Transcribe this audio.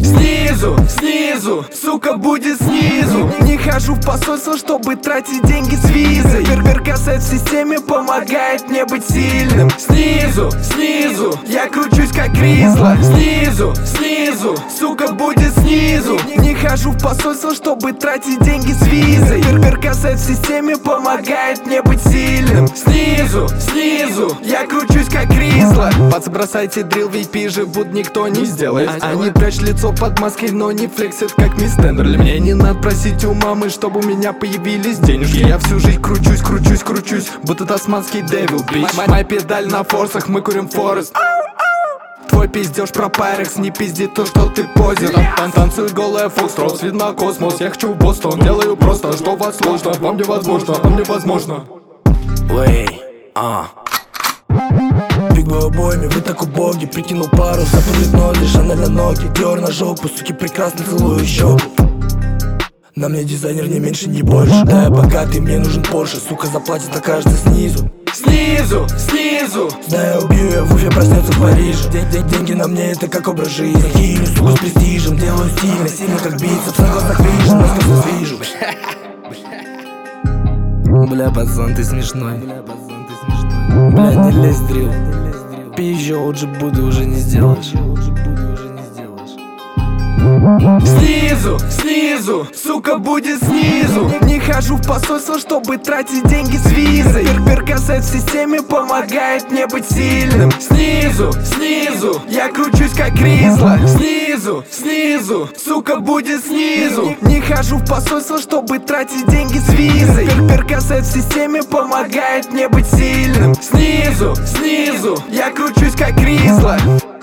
Снизу, снизу, сука, будет снизу. Не хожу в посольство, чтобы тратить деньги с визой. Перкасет в системе помогает мне быть сильным. Снизу, снизу, я кручусь как Ризла. Снизу, снизу, сука, будет снизу. Не хожу в посольство, чтобы тратить деньги с визой. Перкасет в системе помогает мне быть сильным. Снизу, снизу, я кручусь как Ризла. Пацы, бросайте дрил, VP живут, никто не сделает. Они прячут лицо под маской, но не флексят, как мисс Тендерли. Мне не надо просить у мамы, чтобы у меня появились денежки. Я всю жизнь кручусь, кручусь, кручусь, будто тасманский девил, бич. Моя педаль на форсах, мы курим форест. Твой пиздеж про пайрекс, не пизди то, что ты позер. Танцует голая фокстрот, видно космос. Я хочу в Бостон, делаю просто, что вас сложно. Вам невозможно, вам невозможно. Биг бой обоими, вы так убоги. Прикинул пару, запрыгнет ноги, Шанель на ноги. Диор на жопу, суки прекрасно целую щеку. На мне дизайнер не меньше, не больше. Да я богатый, мне нужен Порше. Сука заплатит, окажется снизу. Снизу, снизу. Да я убью, я в Уфе, проснется в Париже. Деньги на мне, это как образ жизни. Химию, сука, с престижем. Делаю стильно, сильно как бицепс. На глазах вижу, насквозь вижу. Бля, пацан, ты смешной. Бля, не лезь, дрил. Пизжу, лучше буду, уже не сделаешь. Снизу, снизу, сука, будет снизу. Не хожу в посольство, чтобы тратить деньги с визой. Перкасет в системе помогает мне быть сильным. Снизу, снизу, я кручусь как Ризла. Снизу, снизу, сука, будет снизу. Не хожу в посольство, чтобы тратить деньги с визой. Перкасет в системе помогает мне быть сильным. Снизу, снизу, я кручусь как Ризла.